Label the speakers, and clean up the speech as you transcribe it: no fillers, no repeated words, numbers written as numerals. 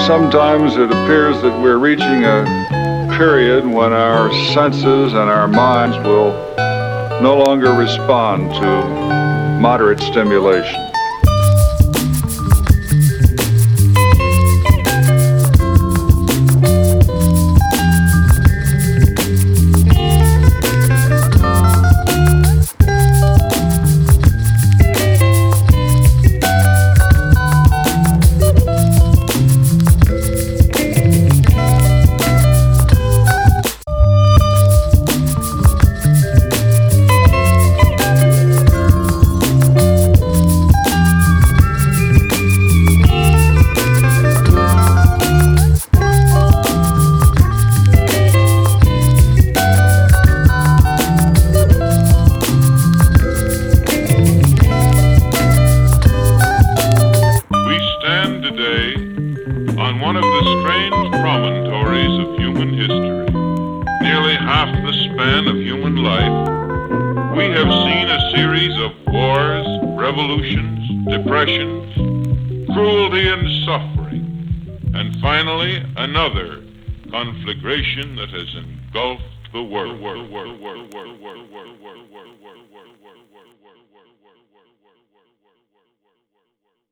Speaker 1: sometimes it appears that we're reaching a period when our senses and our minds will no longer respond to moderate stimulation.
Speaker 2: Another conflagration that has engulfed the world.